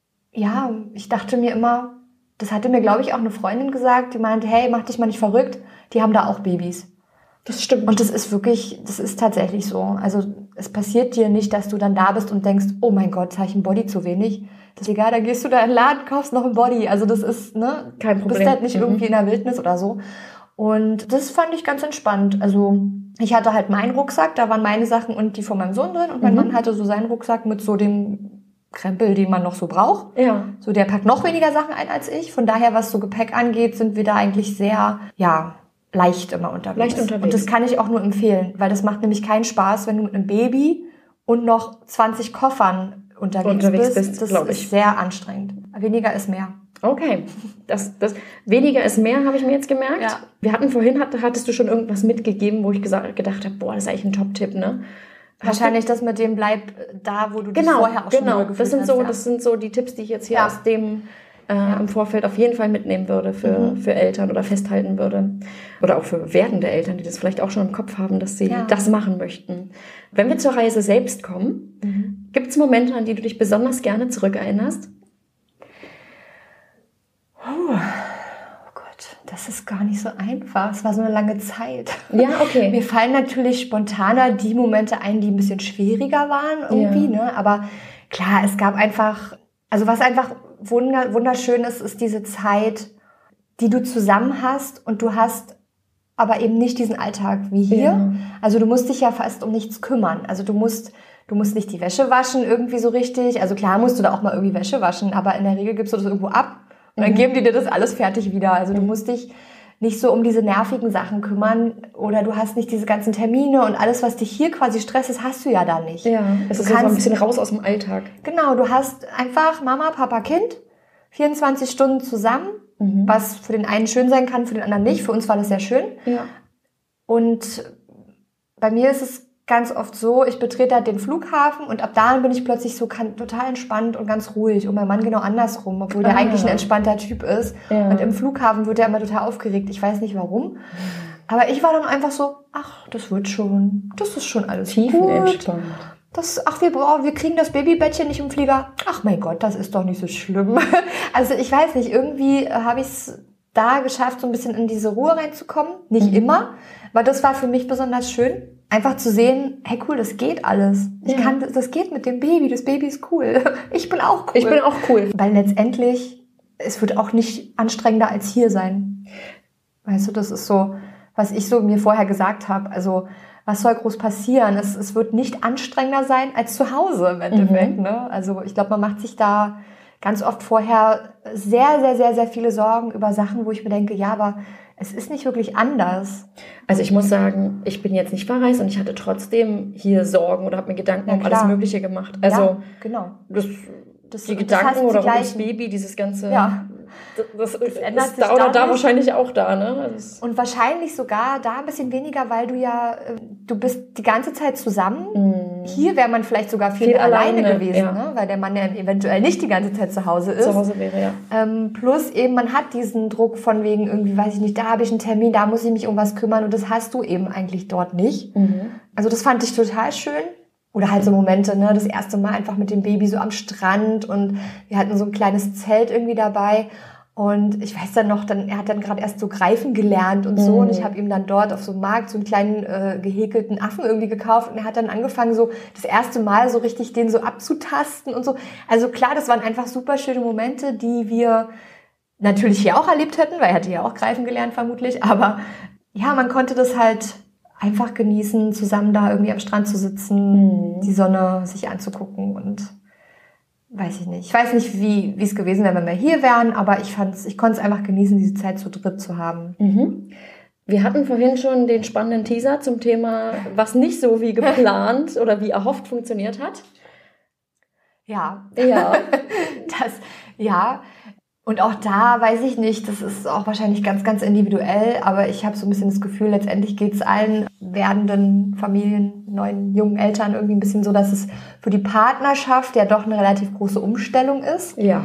ja, ich dachte mir immer, das hatte mir, glaube ich, auch eine Freundin gesagt, die meinte, hey, mach dich mal nicht verrückt, die haben da auch Babys. Das stimmt. Und das ist wirklich, das ist tatsächlich so. Also es passiert dir nicht, dass du dann da bist und denkst, oh mein Gott, jetzt habe ich ein Body zu wenig. Das ist egal, dann gehst du da in den Laden, kaufst noch ein Body. Also das ist, ne, kein Problem. Du bist halt nicht mhm. irgendwie in der Wildnis oder so. Und das fand ich ganz entspannt. Also ich hatte halt meinen Rucksack, da waren meine Sachen und die von meinem Sohn drin. Und mein mhm. Mann hatte so seinen Rucksack mit so dem Krempel, den man noch so braucht. Ja. So, der packt noch weniger Sachen ein als ich. Von daher, was so Gepäck angeht, sind wir da eigentlich sehr, ja, leicht immer unterwegs. Leicht unterwegs. Und das kann ich auch nur empfehlen, weil das macht nämlich keinen Spaß, wenn du mit einem Baby und noch zwanzig Koffern unterwegs, unterwegs bist. bist. Das glaube ist ich. sehr anstrengend. Weniger ist mehr. Okay, das, das weniger ist mehr, habe ich mir jetzt gemerkt. Ja. Wir hatten vorhin, hat, hattest du schon irgendwas mitgegeben, wo ich gesagt, gedacht habe, boah, das ist eigentlich ein Top-Tipp, ne? Wahrscheinlich das mit dem bleib da, wo du dich genau, vorher auch genau. schon wohlgefühlt das sind hast. so, Ja. Das sind so die Tipps, die ich jetzt hier Ja. aus dem äh, Ja. im Vorfeld auf jeden Fall mitnehmen würde für, Mhm. für Eltern oder festhalten würde. Oder auch für werdende Eltern, die das vielleicht auch schon im Kopf haben, dass sie Ja. das machen möchten. Wenn wir zur Reise selbst kommen, Mhm. gibt es Momente, an die du dich besonders gerne zurückerinnerst? Oh. oh Gott, das ist gar nicht so einfach. Es war so eine lange Zeit. Ja, okay. Mir fallen natürlich spontaner die Momente ein, die ein bisschen schwieriger waren irgendwie, Ja. ne? Aber klar, es gab einfach, also was einfach wunder, wunderschön ist, ist diese Zeit, die du zusammen hast und du hast aber eben nicht diesen Alltag wie hier. Ja. Also du musst dich ja fast um nichts kümmern. Also du musst, du musst nicht die Wäsche waschen irgendwie so richtig. Also klar musst du da auch mal irgendwie Wäsche waschen, aber in der Regel gibst du das irgendwo ab und dann Mhm. geben die dir das alles fertig wieder. Also du Mhm. musst dich nicht so um diese nervigen Sachen kümmern oder du hast nicht diese ganzen Termine und alles, was dich hier quasi stresst, das hast du ja da nicht. Ja, es Du ist so ein kannst- bisschen raus aus dem Alltag. Genau, du hast einfach Mama, Papa, Kind, vierundzwanzig Stunden zusammen, Mhm. was für den einen schön sein kann, für den anderen nicht. Für uns war das sehr schön. Ja. Und bei mir ist es ganz oft so, ich betrete halt den Flughafen und ab da bin ich plötzlich so kann, total entspannt und ganz ruhig. Und mein Mann genau andersrum, obwohl der Ah. eigentlich ein entspannter Typ ist. Ja. Und im Flughafen wird er immer total aufgeregt. Ich weiß nicht warum. Aber ich war dann einfach so, ach, das wird schon. Das ist schon alles gut. Tiefenentspannt. Das, ach, wir, oh, wir kriegen das Babybettchen nicht im Flieger. Ach mein Gott, das ist doch nicht so schlimm. Also ich weiß nicht, irgendwie äh, habe ich es da geschafft, so ein bisschen in diese Ruhe reinzukommen. Nicht Mhm. immer, aber das war für mich besonders schön. Einfach zu sehen, hey cool, das geht alles. Ich Ja. kann, das geht mit dem Baby, das Baby ist cool. Ich bin auch cool. Ich bin auch cool. Weil letztendlich, es wird auch nicht anstrengender als hier sein. Weißt du, das ist so, was ich so mir vorher gesagt habe. Also, was soll groß passieren? Es, es wird nicht anstrengender sein als zu Hause im Endeffekt. Mhm. Ne? Also, ich glaube, man macht sich da ganz oft vorher sehr, sehr, sehr, sehr viele Sorgen über Sachen, wo ich mir denke, ja, aber es ist nicht wirklich anders. Also ich muss sagen, ich bin jetzt nicht verreist und ich hatte trotzdem hier Sorgen oder habe mir Gedanken Ja, um alles klar. Mögliche gemacht. Also ja, genau. das, Das, die das Gedanken heißt, die oder um das gleichen- Baby, dieses ganze Ja. Das, das, das ändert sich da oder da wahrscheinlich auch da, ne? Das und wahrscheinlich sogar da ein bisschen weniger, weil du ja, du bist die ganze Zeit zusammen. Mm. Hier wäre man vielleicht sogar viel, viel alleine, alleine gewesen, ja. ne? Weil der Mann ja eventuell nicht die ganze Zeit zu Hause ist. Zu Hause wäre, ja. Ähm, plus eben, man hat diesen Druck von wegen irgendwie, weiß ich nicht, da habe ich einen Termin, da muss ich mich um was kümmern und das hast du eben eigentlich dort nicht. Mhm. Also das fand ich total schön. Oder halt so Momente, ne, das erste Mal einfach mit dem Baby so am Strand und wir hatten so ein kleines Zelt irgendwie dabei und ich weiß dann noch, dann er hat dann gerade erst so greifen gelernt und so mhm. und ich habe ihm dann dort auf so einem Markt so einen kleinen äh, gehäkelten Affen irgendwie gekauft und er hat dann angefangen so das erste Mal so richtig den so abzutasten und so. Also klar, das waren einfach super schöne Momente, die wir natürlich hier auch erlebt hätten, weil er hatte ja auch greifen gelernt vermutlich, aber ja, man konnte das halt einfach genießen, zusammen da irgendwie am Strand zu sitzen, mhm. die Sonne sich anzugucken und weiß ich nicht. Ich weiß nicht, wie wie es gewesen wäre, wenn wir hier wären, aber ich fand's, ich konnte es einfach genießen, diese Zeit zu dritt zu haben. Mhm. Wir hatten vorhin schon den spannenden Teaser zum Thema, was nicht so wie geplant oder wie erhofft funktioniert hat. Ja. Ja. das, ja. Und auch da weiß ich nicht, das ist auch wahrscheinlich ganz, ganz individuell, aber ich habe so ein bisschen das Gefühl, letztendlich geht es allen werdenden Familien, neuen, jungen Eltern irgendwie ein bisschen so, dass es für die Partnerschaft ja doch eine relativ große Umstellung ist. Ja.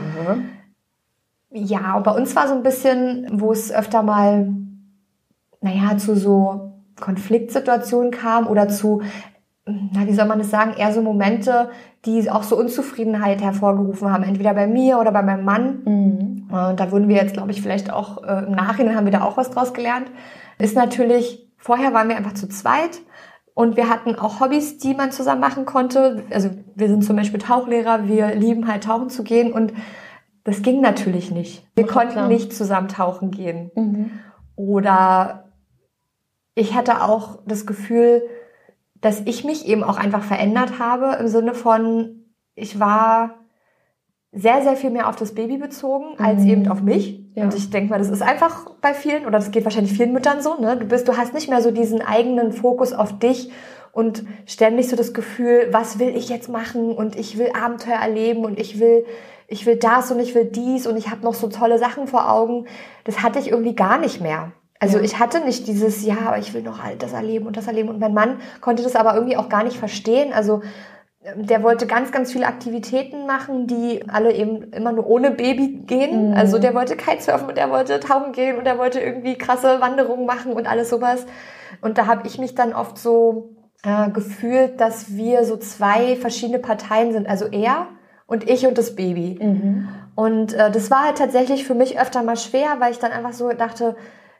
Ja, und bei uns war so ein bisschen, wo es öfter mal, naja, zu so Konfliktsituationen kam oder zu, na, wie soll man das sagen, eher so Momente, die auch so Unzufriedenheit hervorgerufen haben, entweder bei mir oder bei meinem Mann. Mhm. Und da wurden wir jetzt, glaube ich, vielleicht auch äh, im Nachhinein haben wir da auch was draus gelernt. Ist natürlich, vorher waren wir einfach zu zweit und wir hatten auch Hobbys, die man zusammen machen konnte. Also wir sind zum Beispiel Tauchlehrer, wir lieben halt tauchen zu gehen und das ging natürlich nicht. Wir Ach, konnten klar. nicht zusammen tauchen gehen. Mhm. Oder ich hatte auch das Gefühl, dass ich mich eben auch einfach verändert habe im Sinne von, ich war sehr, sehr viel mehr auf das Baby bezogen als mhm. eben auf mich. Ja. Und ich denke mal, das ist einfach bei vielen, oder das geht wahrscheinlich vielen Müttern so, ne? Du bist, du hast nicht mehr so diesen eigenen Fokus auf dich und ständig so das Gefühl, was will ich jetzt machen und ich will Abenteuer erleben und ich will, ich will das und ich will dies und ich habe noch so tolle Sachen vor Augen. Das hatte ich irgendwie gar nicht mehr. Also ja. ich hatte nicht dieses, ja, aber ich will noch all das erleben und das erleben. Und mein Mann konnte das aber irgendwie auch gar nicht verstehen. Also der wollte ganz, ganz viele Aktivitäten machen, die alle eben immer nur ohne Baby gehen. Mhm. Also der wollte Kitesurfen und der wollte tauchen gehen und der wollte irgendwie krasse Wanderungen machen und alles sowas. Und da habe ich mich dann oft so äh, gefühlt, dass wir so zwei verschiedene Parteien sind. Also er und ich und das Baby. Mhm. Und äh, das war halt tatsächlich für mich öfter mal schwer, weil ich dann einfach so dachte,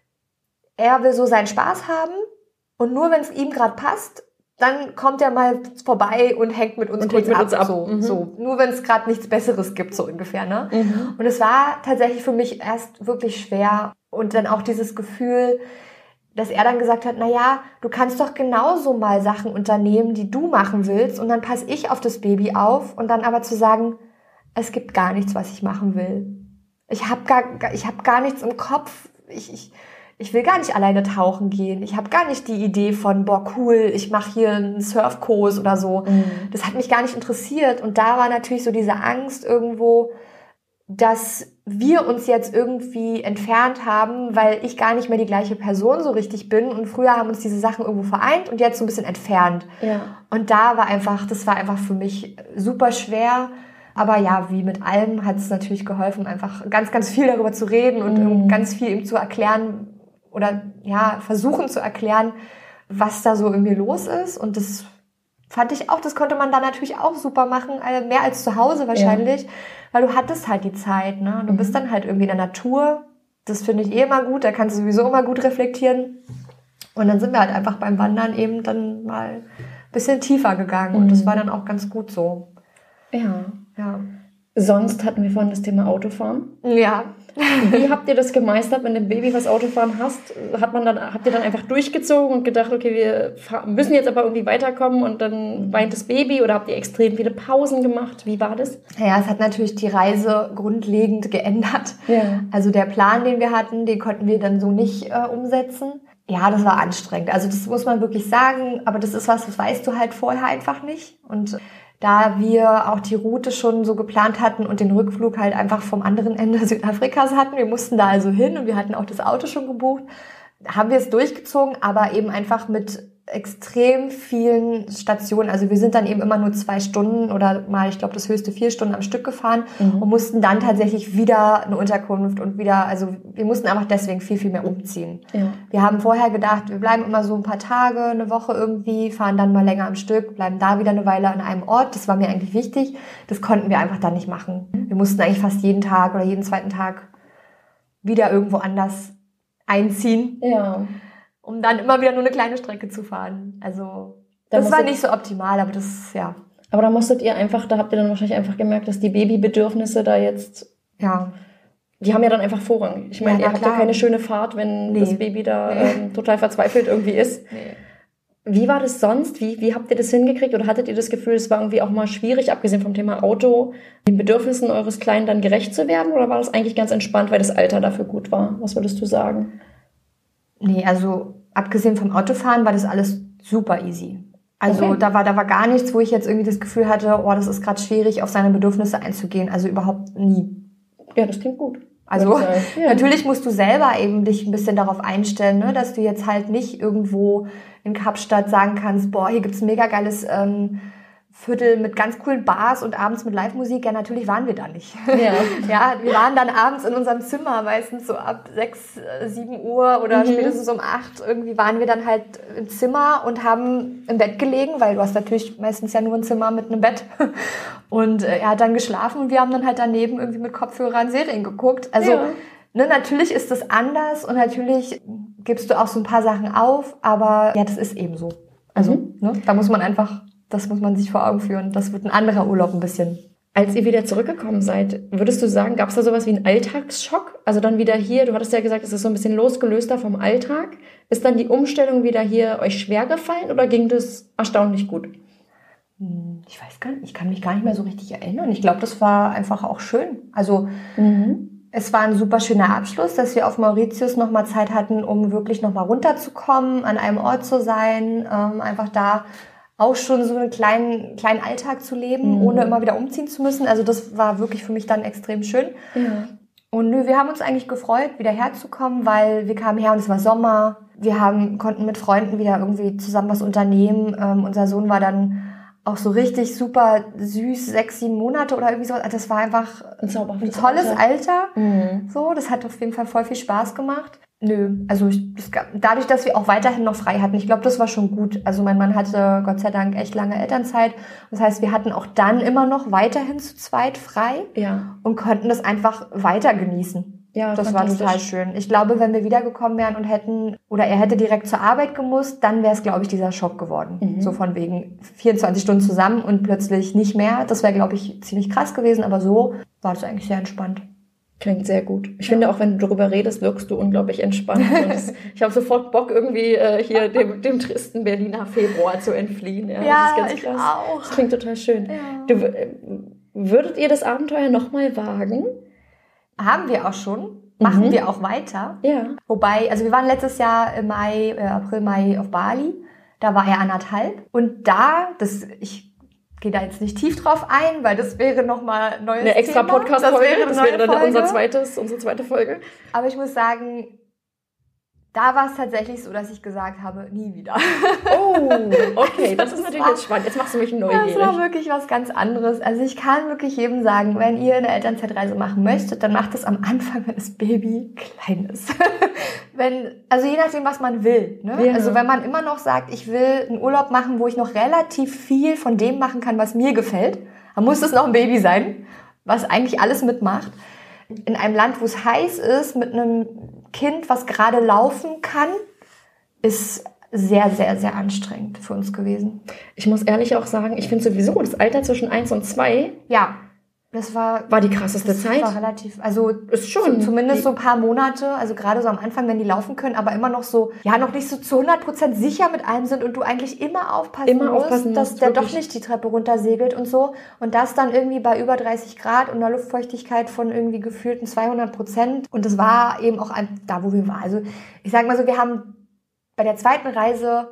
er will so seinen Spaß haben und nur wenn es ihm gerade passt, dann kommt er mal vorbei und hängt mit uns und kurz mit ab. Uns ab. So, mhm. so. Nur wenn es gerade nichts Besseres gibt, so ungefähr. Ne? Mhm. Und es war tatsächlich für mich erst wirklich schwer. Und dann auch dieses Gefühl, dass er dann gesagt hat, na ja, du kannst doch genauso mal Sachen unternehmen, die du machen willst. Und dann passe ich auf das Baby auf. Und dann aber zu sagen, es gibt gar nichts, was ich machen will. Ich habe gar, ich hab gar nichts im Kopf. Ich... ich Ich will gar nicht alleine tauchen gehen. Ich habe gar nicht die Idee von, boah, cool, ich mache hier einen Surfkurs oder so. Mhm. Das hat mich gar nicht interessiert. Und da war natürlich so diese Angst irgendwo, dass wir uns jetzt irgendwie entfernt haben, weil ich gar nicht mehr die gleiche Person so richtig bin. Und früher haben uns diese Sachen irgendwo vereint und jetzt so ein bisschen entfernt. Ja. Und da war einfach, das war einfach für mich super schwer. Aber ja, wie mit allem hat es natürlich geholfen, einfach ganz, ganz viel darüber zu reden und mhm. ganz viel ihm zu erklären, oder ja, versuchen zu erklären, was da so in mir los ist. Und das fand ich auch, das konnte man da natürlich auch super machen, mehr als zu Hause wahrscheinlich, ja. weil du hattest halt die Zeit, ne? Du mhm. bist dann halt irgendwie in der Natur. Das finde ich eh immer gut, da kannst du sowieso immer gut reflektieren. Und dann sind wir halt einfach beim Wandern eben dann mal ein bisschen tiefer gegangen. Mhm. Und das war dann auch ganz gut so. Ja. Ja. Sonst hatten wir vorhin das Thema Autofahren. Ja. Wie habt ihr das gemeistert, wenn du ein Baby was Autofahren hast? Hat man dann, habt ihr dann einfach durchgezogen und gedacht, okay, wir müssen jetzt aber irgendwie weiterkommen und dann weint das Baby, oder habt ihr extrem viele Pausen gemacht? Wie war das? Ja, es hat natürlich die Reise grundlegend geändert. Ja. Also der Plan, den wir hatten, den konnten wir dann so nicht äh, umsetzen. Ja, das war anstrengend. Also das muss man wirklich sagen, aber das ist was, das weißt du halt vorher einfach nicht. Und da wir auch die Route schon so geplant hatten und den Rückflug halt einfach vom anderen Ende Südafrikas hatten. Wir mussten da also hin und wir hatten auch das Auto schon gebucht. Haben wir es durchgezogen, aber eben einfach mit extrem vielen Stationen. Also wir sind dann eben immer nur zwei Stunden oder mal, ich glaube, das höchste vier Stunden am Stück gefahren mhm. und mussten dann tatsächlich wieder eine Unterkunft und wieder, also wir mussten einfach deswegen viel, viel mehr umziehen. Ja. Wir haben vorher gedacht, wir bleiben immer so ein paar Tage, eine Woche irgendwie, fahren dann mal länger am Stück, bleiben da wieder eine Weile an einem Ort. Das war mir eigentlich wichtig. Das konnten wir einfach dann nicht machen. Wir mussten eigentlich fast jeden Tag oder jeden zweiten Tag wieder irgendwo anders einziehen. Ja. Um dann immer wieder nur eine kleine Strecke zu fahren. Also das war nicht so optimal, aber das, ja. Aber da musstet ihr einfach, da habt ihr dann wahrscheinlich einfach gemerkt, dass die Babybedürfnisse da jetzt, ja, die haben ja dann einfach Vorrang. Ich meine, ja, ihr habt ja keine schöne Fahrt, wenn nee. das Baby da nee. ähm, total verzweifelt irgendwie ist. Nee. Wie war das sonst? Wie, wie habt ihr das hingekriegt? Oder hattet ihr das Gefühl, es war irgendwie auch mal schwierig, abgesehen vom Thema Auto, den Bedürfnissen eures Kleinen dann gerecht zu werden? Oder war das eigentlich ganz entspannt, weil das Alter dafür gut war? Was würdest du sagen? Nee, also abgesehen vom Autofahren war das alles super easy. Also okay. da war da war gar nichts, wo ich jetzt irgendwie das Gefühl hatte, oh, das ist gerade schwierig, auf seine Bedürfnisse einzugehen. Also überhaupt nie. Ja, das klingt gut. Also ja. Natürlich musst du selber eben dich ein bisschen darauf einstellen, ne, dass du jetzt halt nicht irgendwo in Kapstadt sagen kannst, boah, hier gibt's ein mega geiles ähm, Viertel mit ganz coolen Bars und abends mit Live-Musik. Ja, natürlich waren wir da nicht. Ja. Ja, wir waren dann abends in unserem Zimmer, meistens so ab sechs, sieben Uhr oder mhm. spätestens um acht. Irgendwie waren wir dann halt im Zimmer und haben im Bett gelegen, weil du hast natürlich meistens ja nur ein Zimmer mit einem Bett. Und äh, er hat dann geschlafen und wir haben dann halt daneben irgendwie mit Kopfhörern Serien geguckt. Also ja. ne, natürlich ist das anders und natürlich gibst du auch so ein paar Sachen auf, aber ja, das ist eben so. Also mhm. ne, da muss man einfach... Das muss man sich vor Augen führen. Das wird ein anderer Urlaub ein bisschen. Als ihr wieder zurückgekommen seid, würdest du sagen, gab es da sowas wie einen Alltagsschock? Also dann wieder hier, du hattest ja gesagt, es ist so ein bisschen losgelöster vom Alltag. Ist dann die Umstellung wieder hier euch schwer gefallen oder ging das erstaunlich gut? Ich weiß gar nicht, ich kann mich gar nicht mehr so richtig erinnern. Ich glaube, das war einfach auch schön. Also mhm. es war ein super schöner Abschluss, dass wir auf Mauritius nochmal Zeit hatten, um wirklich nochmal runterzukommen, an einem Ort zu sein, ähm, einfach da auch schon so einen kleinen, kleinen Alltag zu leben, mhm. ohne immer wieder umziehen zu müssen. Also das war wirklich für mich dann extrem schön. Ja. Und nö, wir haben uns eigentlich gefreut, wieder herzukommen, weil wir kamen her und es war Sommer. Wir haben, konnten mit Freunden wieder irgendwie zusammen was unternehmen. Ähm, unser Sohn war dann auch so richtig super süß, sechs, sieben Monate oder irgendwie so. Also das war einfach ein, ein tolles Alter. Alter. Mhm. So, das hat auf jeden Fall voll viel Spaß gemacht. Nö, also ich, das, dadurch, dass wir auch weiterhin noch frei hatten, ich glaube, das war schon gut. Also mein Mann hatte Gott sei Dank echt lange Elternzeit. Das heißt, wir hatten auch dann immer noch weiterhin zu zweit frei ja. und konnten das einfach weiter genießen. Ja, das war total schön. Ich glaube, wenn wir wiedergekommen wären und hätten, oder er hätte direkt zur Arbeit gemusst, dann wäre es, glaube ich, dieser Schock geworden. Mhm. So von wegen vierundzwanzig Stunden zusammen und plötzlich nicht mehr. Das wäre, glaube ich, ziemlich krass gewesen, aber so war das eigentlich sehr entspannt. Klingt sehr gut. Ich ja. finde auch, wenn du darüber redest, wirkst du unglaublich entspannt. Und das, ich habe sofort Bock, irgendwie äh, hier dem, dem tristen Berliner Februar zu entfliehen. Ja, ja das ist ganz ich krass. auch. Das klingt total schön. Ja. Du, äh, würdet ihr das Abenteuer nochmal wagen? Haben wir auch schon. Machen mhm. wir auch weiter. Ja. Wobei, also wir waren letztes Jahr im Mai, äh, April, Mai auf Bali. Da war er anderthalb. Und da, das, ich gehe da jetzt nicht tief drauf ein, weil das wäre nochmal ein neues Eine extra Podcast-Folge, das wäre, das wäre dann Folge. unser zweites, unsere zweite Folge. Aber ich muss sagen, da war es tatsächlich so, dass ich gesagt habe, nie wieder. Oh, okay, das, das ist natürlich war, jetzt spannend. Jetzt machst du mich neugierig. Das war wirklich was ganz anderes. Also ich kann wirklich jedem sagen, wenn ihr eine Elternzeitreise machen möchtet, dann macht es am Anfang, wenn das Baby klein ist. wenn, also je nachdem, was man will. Ne? Ja. Also wenn man immer noch sagt, ich will einen Urlaub machen, wo ich noch relativ viel von dem machen kann, was mir gefällt, dann muss es noch ein Baby sein, was eigentlich alles mitmacht. In einem Land, wo es heiß ist, mit einem Kind, was gerade laufen kann, ist sehr, sehr, sehr anstrengend für uns gewesen. Ich muss ehrlich auch sagen, ich finde sowieso das Alter zwischen eins und zwei, ja, das war, war die krasseste das Zeit. War relativ, also ist schon zumindest so ein paar Monate, also gerade so am Anfang, wenn die laufen können, aber immer noch so, ja, noch nicht so zu hundert Prozent sicher mit allem sind und du eigentlich immer aufpassen immer musst, aufpassen dass musst, der wirklich. doch nicht die Treppe runtersegelt und so. Und das dann irgendwie bei über dreißig Grad und einer Luftfeuchtigkeit von irgendwie gefühlten zweihundert Prozent. Und das war eben auch ein, da, wo wir waren. Also ich sag mal so, wir haben bei der zweiten Reise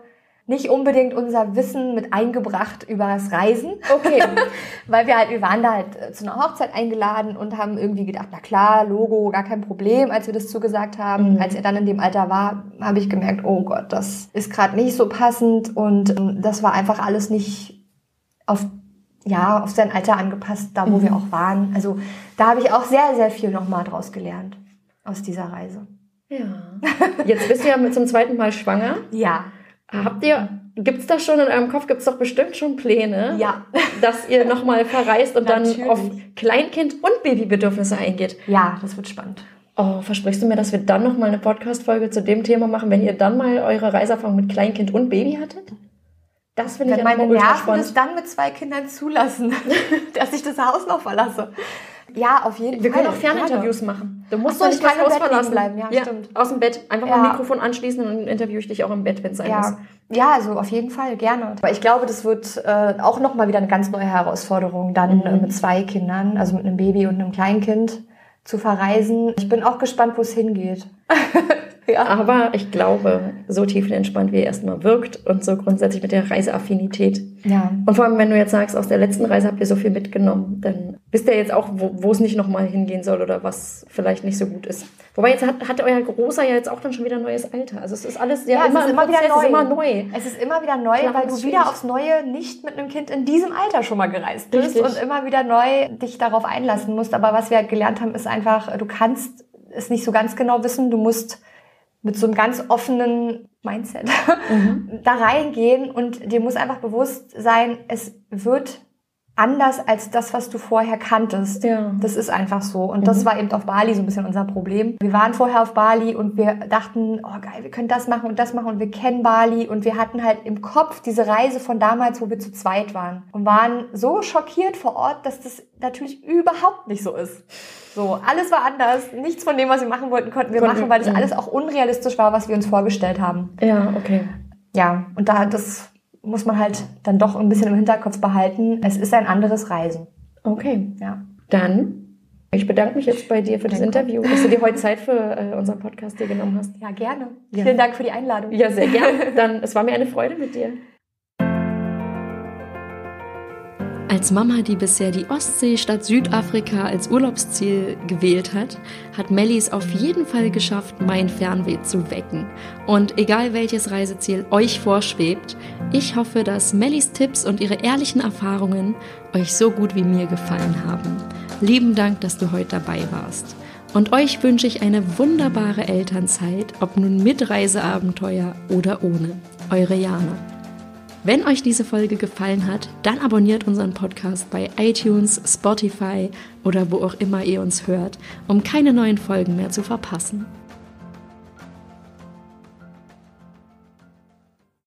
nicht unbedingt unser Wissen mit eingebracht über das Reisen. Okay. Weil wir halt, wir waren da halt zu einer Hochzeit eingeladen und haben irgendwie gedacht, na klar, Logo, gar kein Problem, als wir das zugesagt haben. Mhm. Als er dann in dem Alter war, habe ich gemerkt, oh Gott, das ist gerade nicht so passend und ähm, das war einfach alles nicht auf, ja, auf sein Alter angepasst, da wo mhm. wir auch waren. Also da habe ich auch sehr, sehr viel nochmal draus gelernt aus dieser Reise. Ja. Jetzt bist du ja zum zweiten Mal schwanger. Ja. Habt ihr, gibt's da schon in eurem Kopf, gibt's doch bestimmt schon Pläne, ja. dass ihr nochmal verreist und dann auf Kleinkind- und Babybedürfnisse eingeht? Ja, das wird spannend. Oh, versprichst du mir, dass wir dann nochmal eine Podcast-Folge zu dem Thema machen, wenn ihr dann mal eure Reiseerfahrung mit Kleinkind und Baby hattet? Das finde ich auch meine ultra Nerven spannend. das dann mit zwei Kindern zulassen, dass ich das Haus noch verlasse. Ja, auf jeden wir Fall. Wir können auch Ferninterviews machen. Du musst so, doch nicht das Haus verlassen. Bleiben. Ja, ja, stimmt. Aus dem Bett. Einfach ja. mal ein Mikrofon anschließen und dann interviewe ich dich auch im Bett, wenn es sein ja. muss. Ja, also auf jeden Fall, gerne. Aber ich glaube, das wird äh, auch nochmal wieder eine ganz neue Herausforderung, dann mhm. äh, mit zwei Kindern, also mit einem Baby und einem Kleinkind zu verreisen. Ich bin auch gespannt, wo es hingeht. Ja. Aber ich glaube, so tiefenentspannt, wie er erstmal wirkt und so grundsätzlich mit der Reiseaffinität. Ja. Und vor allem, wenn du jetzt sagst, aus der letzten Reise habt ihr so viel mitgenommen, dann wisst ihr jetzt auch, wo, wo es nicht nochmal hingehen soll oder was vielleicht nicht so gut ist. Wobei jetzt hat, hat euer Großer ja jetzt auch dann schon wieder ein neues Alter. Also es ist alles ja, ja immer, es ist immer Prozess, wieder neu. Ist immer neu. Es ist immer wieder neu, Klar, weil du wieder aufs Neue nicht mit einem Kind in diesem Alter schon mal gereist bist. Richtig. Und immer wieder neu dich darauf einlassen musst. Aber was wir halt gelernt haben, ist einfach, du kannst es nicht so ganz genau wissen. Du musst mit so einem ganz offenen Mindset mhm. da reingehen und dir muss einfach bewusst sein, es wird anders als das, was du vorher kanntest. Ja. Das ist einfach so. Und mhm. das war eben auf Bali so ein bisschen unser Problem. Wir waren vorher auf Bali und wir dachten, oh geil, wir können das machen und das machen und wir kennen Bali und wir hatten halt im Kopf diese Reise von damals, wo wir zu zweit waren und waren so schockiert vor Ort, dass das natürlich überhaupt nicht so ist. So, alles war anders. Nichts von dem, was wir machen wollten, konnten wir Konnten, machen, weil das ja. alles auch unrealistisch war, was wir uns vorgestellt haben. Ja, okay. Ja, und da das muss man halt dann doch ein bisschen im Hinterkopf behalten. Es ist ein anderes Reisen. Okay. Ja. Dann, ich bedanke mich jetzt bei dir für das Interview, dass du dir heute Zeit für äh, unseren Podcast hier genommen hast. Ja, gerne. Ja. Vielen Dank für die Einladung. Ja, sehr gerne. Dann, es war mir eine Freude mit dir. Als Mama, die bisher die Ostsee statt Südafrika als Urlaubsziel gewählt hat, hat Melli es auf jeden Fall geschafft, mein Fernweh zu wecken. Und egal welches Reiseziel euch vorschwebt, ich hoffe, dass Mellis Tipps und ihre ehrlichen Erfahrungen euch so gut wie mir gefallen haben. Lieben Dank, dass du heute dabei warst. Und euch wünsche ich eine wunderbare Elternzeit, ob nun mit Reiseabenteuer oder ohne. Eure Jana. Wenn euch diese Folge gefallen hat, dann abonniert unseren Podcast bei iTunes, Spotify oder wo auch immer ihr uns hört, um keine neuen Folgen mehr zu verpassen.